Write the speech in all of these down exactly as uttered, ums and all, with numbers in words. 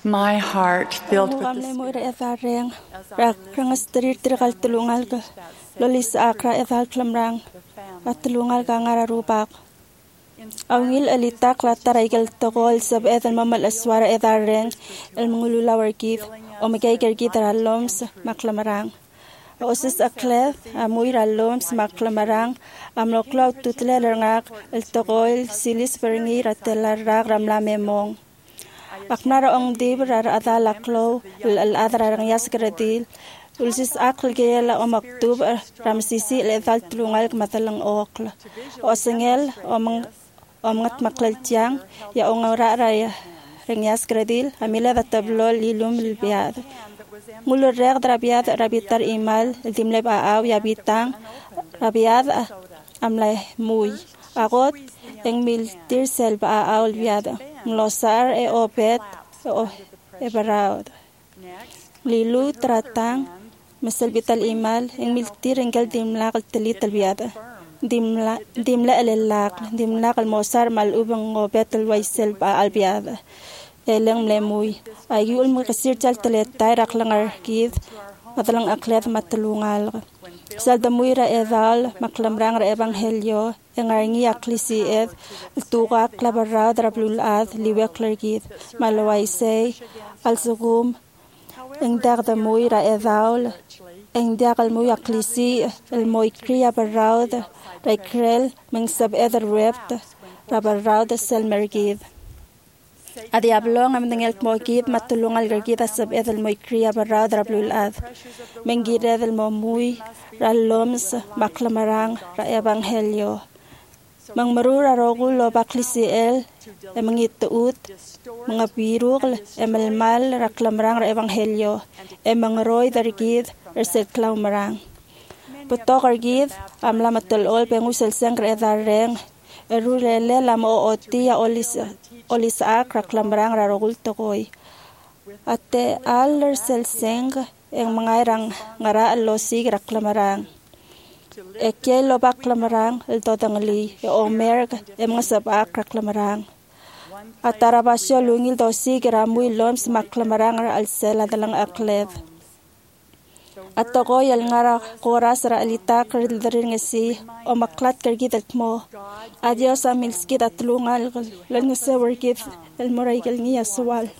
My heart filled with Ang the mo ira Spirit. ethareng rak rangas terir tirkal tulungal ka lolis akra ethal klamrang at tulungal ka ngararubak. Awngil alitak lataray kal tokol sab ethal mamal aswara ethareng el mangululawar kit o magay kerkit raloms maklamarang. Osis akleth amuy raloms maklamarang amloklaw tutlelarngak el tokol silis berengi ratelarag ramlamemong. Aknara ong dibrar adalaklo al adrarang yasgradil ulsis akl gela o maktub ramsisi le dal tulungal matalang okla o sengel o mang o mangat maklaltiang ya ong raraya reng yasgradil amila da tablo lilum lbiad mulo reg drabiad rabitar imal dimleb aaw yabitang rabiad amlay muy agot eng miltir selba aaw lbiad Nglosar e opet o e baraud. Lilu tratang masal bital imal eng miltir enggal dimla kal telit talbiada. Dimla dimla elelak dimla kal mosar mal ubang opet alwaisel ba albiada. Eleng mlemuy. Ayul mo kasir chal teletay raklangar kid matalang aklet matalungal. Saldamuira edal maklamrang ra ebanghelyo engarngi aklisi ed tuqa klabarad rablulad liwek lergid malwaisay alsugum engdag damuira edal engdag almuy aklisi el moykria barad rekrel mengsab eder wept rabarad selmergid Adiablong am dengel moykid matulungal gergid asab edel moykria barad rablulad mengid edel momuy raloms maklamarang ra ebanghelyo Mangmarura rogul lo baklisi el emangituut mga birul emalmal raklamrang ra ebanghelyo emangroy dargid ersel klaumarang putok argid amla matulol pengusel seng ra edareng erulele lam o otia olis olis ak raklamrang ra rogul tokoy ate al sel seng eng mangairang ngara losig raklamarang Eke lo baklamarang el totangli e omerg e mga sabak raklamarang. At tarabasyo lungil dosi giramuy loms maklamarang ra alsela dalang akled. At tokoy al ngara koras ra alita kardildarin ngasi o maklat kargit at mo. Adios amilskit at lungal lang ngasa wargit el moraygil niya suwal.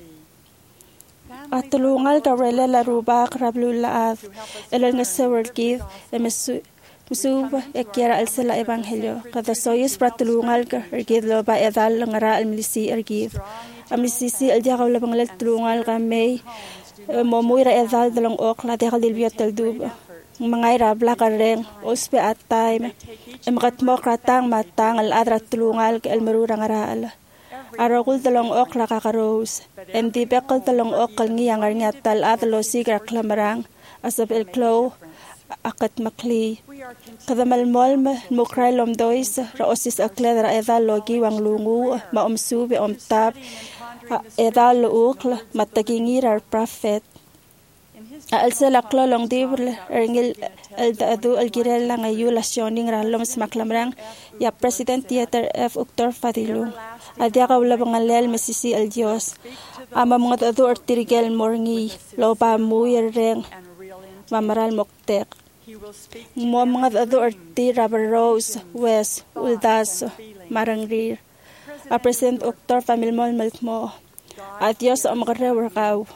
At tulungal karela larubak rablulaad elal ngasa wargit e mesu Musub ekiara alsela ebanghelyo kada soyis pratulungal ergid lo ba edal ngara almilisi ergid amlisisi aldiagaw labang lal tulungal kamay momuira edal dalang okla degal dilbiot daldub mangay rabla kareng ospe at time emakatmo kratang matang al adra tulungal ke elmerurang aral arogul dalang okla kakaros emdi bekal dalang okal ngiyang arnyatal adalo sigra klamarang asab el klo akat makli kadamalmol mukray lomdois raosis akled ra edal logi wang lungu maomsube omtab edal ukl matagingir ar prophet alsel aklo long dibl erngil el dadu el girel lang ayula sioning ralom smaklamrang ya president theater f uktor fadilu adia kawla bangalel mesisi el dios ama mga dadu artirigel morngi loba muyereng mamaral moktek mo mga ado arti rubber rose west uldas marangrir a present oktor familmol malmo adios ang makarewer kaw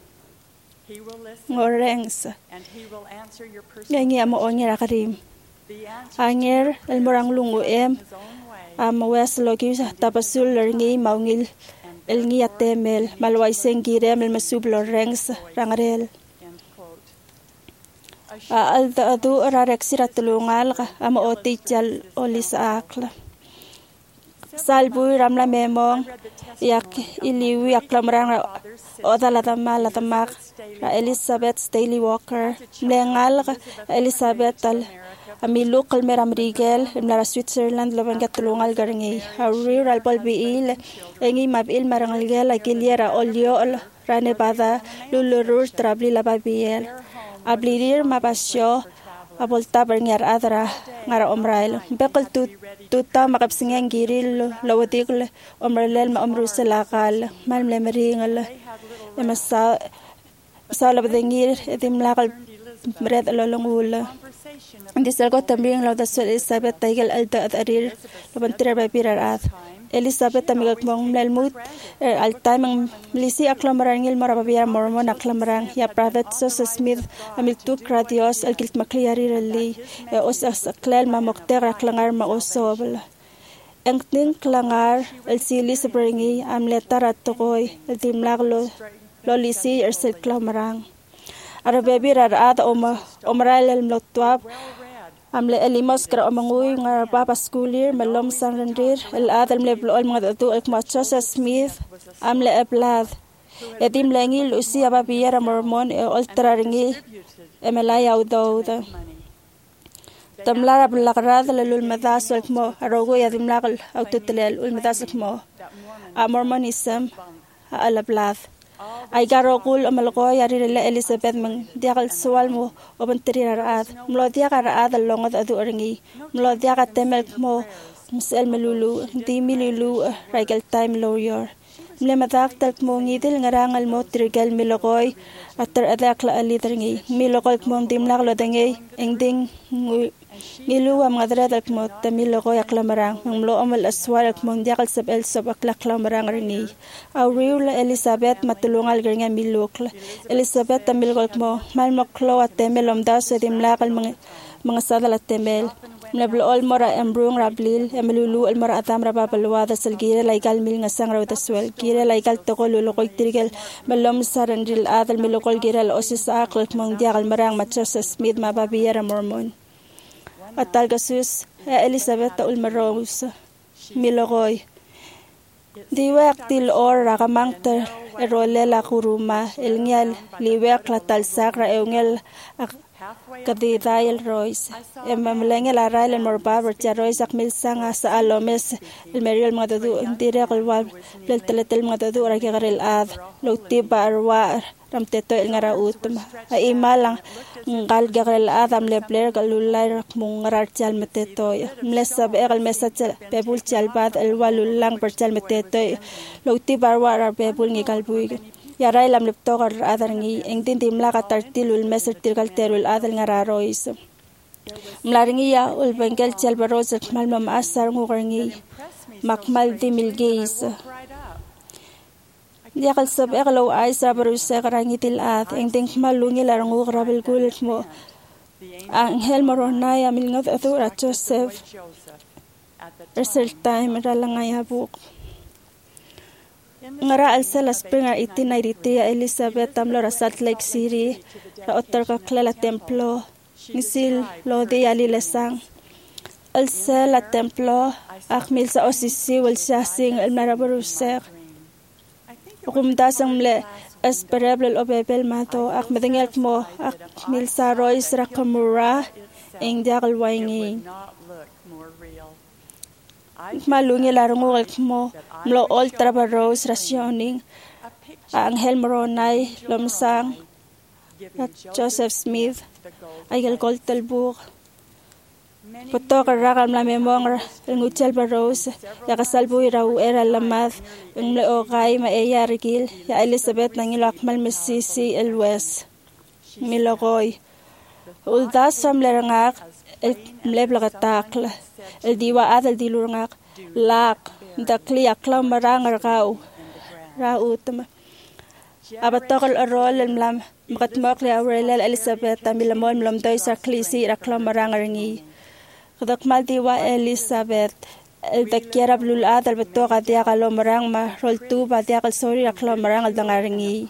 ngorengs ngangi amo onyera karim anger el morang lungu em am west logi tapasul lerngei maungil el ngi atemel malwai sengirem el masublo rengs rangarel alda adu rareksira tulungal ama otijal olisa akla salbu ramla memong yak iliwi aklamrang odala tamal tamak Elizabeth Staley Walker mengal Elizabeth al ami local meram rigel mlara Switzerland labang tulungal garngi rural polbiil engi mabil marang rigel akiliera olio rane pada lulurur trabli lababiel Ablirir mapasyo Abolta berngar adra ngara omrail. Bekal tu tuta makapsingeng giril lawatikle omralel ma omruselakal malmle meringal. Emasa sala bedengir edim lakal mred lolongula. Di salgo tambing law da sol Elizabeth taigel alda at arir labantir babirar at. Elizabeth tamigak mong melmut al timing lisi aklamarangil marababira mormon aklamarang ya prophet Joseph Smith amil tu kradios al kilt makliari rali os aklel mamokter aklangar maosobl engting klangar el sili sabringi amletar atokoy el timlaglo lolisi ersel klamarang arababira at oma omral el mlotwab amle elimos kra omanguy nga papa schoolir malom sanrendir el adal mle blol mga atu el Joseph Smith amle eplad edim lengil usi ababiera mormon e ultraringi emelaya udauda tamlara blagrad lelul madas el mo arogo yadim lagal autotelel ul madas mo a mormonism ala blad ay garokul amalgo yari rela Elizabeth mang diakal sual mo obanteri raad mlo diakar raad longot adu oringi mlo diakat temel mo musel melulu di milulu regal time lawyer mle matak tak mo ngidil ngarangal mo trigal milokoy atar adakla alidringi milokol mo dimlak lodengi engding ngilu am ngadra tak mo tamilokoy aklamarang mlo amal aswal ak mo diakal sab el sab aklaklamarang ringi Auril Elizabeth matulungal geringa milukla Elizabeth tamilgol mo mal maklo at temel omda so dimlakal mga mga sadal at temel Nablool mora embrung rablil emelulu el mora atam rababalwada salgira laikal mil ngasang rawtaswel gira laikal toko lulukoy tirigel malom sarandil adal milukol gira osis aklat mong diakal marang Joseph Smith mababiyara mormon atal gasus Elizabeth taul maros milokoy Diwak til or rakamang ter erolela kuruma elngial liwek latal sakra eungel kadidayel Royce emamlengel arail morba bercha Royce akmil sanga sa alomes el meriel madadu dire qalwal del teletel madadu rakigaril ad loti barwa ramteto el ngara utma ay malang ngal gagril adam lebler galulay rakmung ngarar meteto mlesab egal mesach pebul chalbad el walulang berchal meteto loti barwa ar pebul ngigal buig Yaray lam leptogar adar ngi engtin timla katartilul meser tirgal terul adal ngararois mlaringi ya ul bengel chelbaros malmam asar ngugarngi makmal dimilgeis yakal sab eglo ay sabaru segarangi til ad engtin malungi larangu gravel gulit mo angel moronaya milngot athura Joseph result time ralangaya buk ngara alsel spring eighteen ninety-three Elizabeth tamlo Salt Lake City ra otter ka klela templo misil lo de ali lesang alsel la templo akmil sa osisi wal sing el marabarusek kum dasang mle esperable obebel mato akmedengel mo akmil sa Royce rakamura ing diakal waingi malungi larungu mo mlo all trabaros rationing angel moronay lomsang at Joseph Smith ay gol talbuk Poto karakal la memong nguchal baros ya kasalbu irau era lamad ng okay maaya rigil ya Elizabeth nangilo akmal mesisi el west milokoy uldas sam lerangak el mleblagatakla el diwa adal dilurngak lak dakli aklam marang rau rautma abatokal arol lam makatmak le Aurel Elizabeth tamilamon mlamdoy sa klisi raklam marang ringi kadakmal diwa Elizabeth el dakiara blul adal betoka dia kalo marang ma roltu ba dia kal sorry raklam marang al dangaringi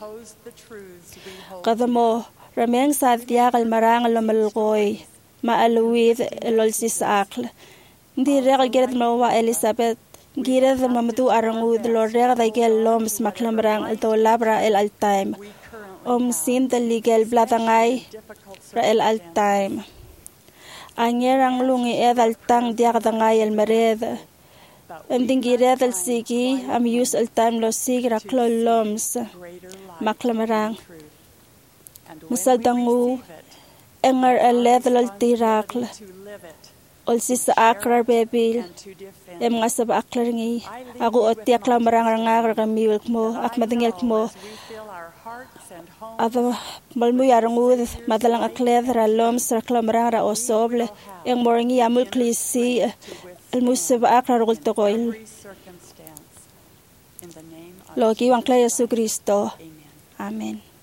kadamo rameng sa dia kal marang lomalkoy maaluwid elolsi sa akla Ndi regal geret mawa Elizabeth geret mamadu arangud lo regal daigel loms maklamrang alto labra el al time om sin the legal blatangay ra el al time angerang lungi edal tang diak dangay el mered em dingiret el sigi am use al time lo sigra klo loms maklamrang masal dangu engar aledlal tirakla. Olsi sa akrar bebil. Em nga sa aklar ngi. Ako oti akla marang-rangar kamiwil mo. Ak madingil mo. Ado malmu yarangud madalang akled ralom sa akla marang ra osoble. Eng morangi amul klisi. Almusib akrar gulto koil. Logi wang kla Yesu Kristo. Amen.